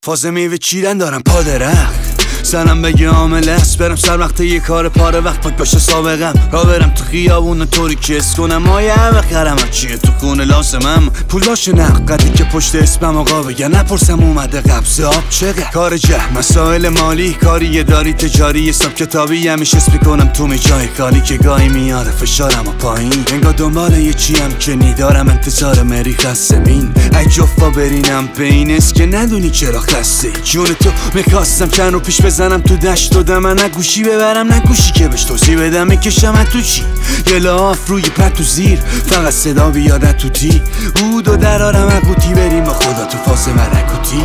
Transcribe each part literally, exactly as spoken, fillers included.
فاز میوه چیدن دارم پا درخت سرم بگه عامل است برم سر وقت یه کار پاره وقت پاک باشه سابقم را برم تو خیابون طوری که اس کنم مایه بخرم چیه تو خونه لازمم پول باشه نقدی که پشت اسمم آقا بگن نپرسم اومده قبض آب چقدر کار جه مسائل مالی کاری داری تجاری حساب کتابی همیشه اسم میکنم تو می جای خالی که گاهی میاره فشارم و پایین انگار دنبال یه چیم که نیدارم انتظار مری خسمین ای جفا برینم بین است که ندونی چرا خسته جون تو میخواستم چند رو پیش بزنم تو دشت و دم نه گوشی ببرم نه گوشی که بهش توضیح بدم میکشم تو چی یه لاف روی پتو زیر فقط صدا بیاد تو تی بود و درارم اقوتی بریم با خدا تو فاز مرکوتی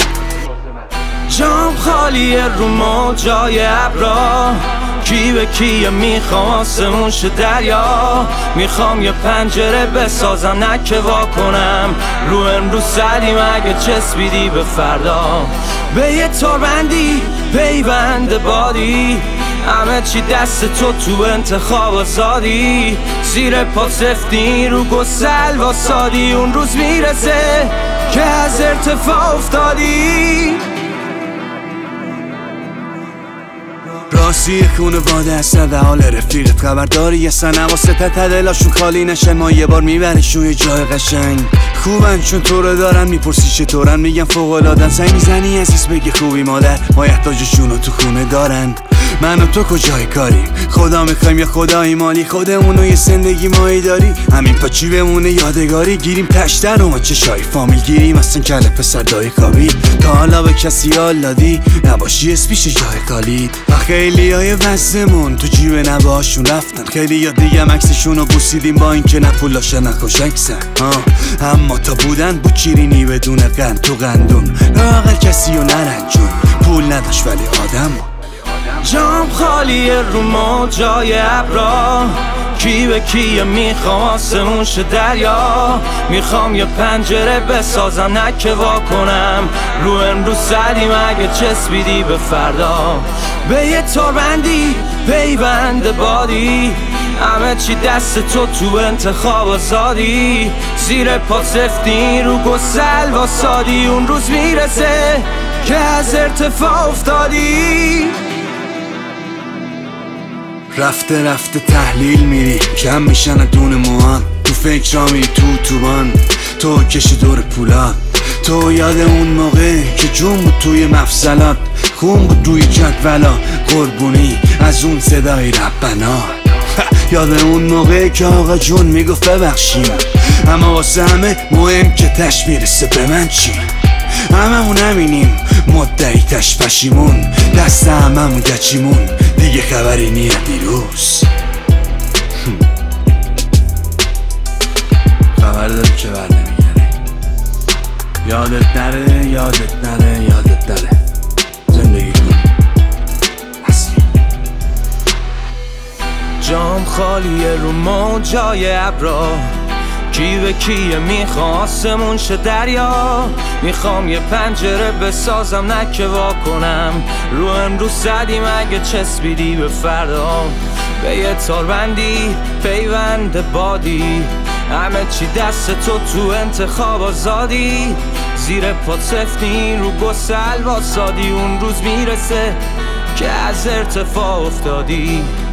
جام خالیه رو ما جای ابرا کی به کیه میخوام آسمون شه دریا میخوام یه پنجره بسازم نکه وا کنم رو امروز سریم اگه چسبیدی به فردا به یه تربندی پیوند بادی همه چی دست تو تو انتخاب آزادی زیر پا سفتی رو گسل واسادی اون روز میرسه که از ارتفاع افتادی راستی خونواده هستن در حال رفیقت خبرداری هستن حواست دلاشون خالی نشن ما یه بار میبریشون یه جای قشنگ خوبن چون تو رو دارن میپرسی چطورن میگن فوق‌العاده‌ن سعی میزنی عزیز بگی خوبی مادر ما احتاجشون رو تو خونه دارن من و تو کجای کاریم خدا میخوایم یا خدای مالی خودمونو یه زندگی مایی داری همین پاچی بمونه یادگاری گیریم تشتر و ما چشای فامیل گیریم اصلا کله پسر دای خوابی تا حالا به کسی حال دادی نباشی اسپیش جای خالید و خیلی های وزمون تو جیب نباشون رفتن خیلی یا دیگه مکسشون رو بوسیدیم با این که نه پولاشن نه خوشکسن اما تا بودن بود چیرینی بدون قند تو قندون لاغر کسی رو نرنجون پول نداشت ولی آدم جام خالیه رو ما جای ابرا کی به کیه میخوام آسمون شه دریا میخوام یه پنجره بسازم نکه وا کنم رو امروز سریم اگه چسبیدی به فردا به یه تربندی پیوند بادی همه چی دست تو تو انتخاب آزادی زیر پا سفتی رو گسل واسادی اون روز میرسه که از ارتفاع افتادی رفته رفته تحلیل میری کم میشن دون موان تو فکر را میری تو توبان تو کشی دور پولات تو یاد اون موقع که جون بود توی مفصلات خون بود روی جدولا قربونی از اون صدای ربنا یاد اون موقع که آقا جون میگفت ببخشیم اما واسه همه مهم که تش میرسه به من چی هممون همینیم مدعی تش پشیمون دست هممون گچیمون دیگه خبری نیه دیروز خبر داری که بر نمیگره یادت نره یادت نره یادت نره زندگی کن اصلی جام خالیه رو ما جای ابرا کی به کیه میخوام آسمون شه دریا میخوام یه پنجره بسازم نکه وا کنم رو امروز زدیم اگه چسبیدی به فردا به یه تربندی پیوند بادی همه چی دست تو تو انتخاب آزادی زیر پا سفتی رو گسل واسادی اون روز میرسه که از ارتفاع افتادی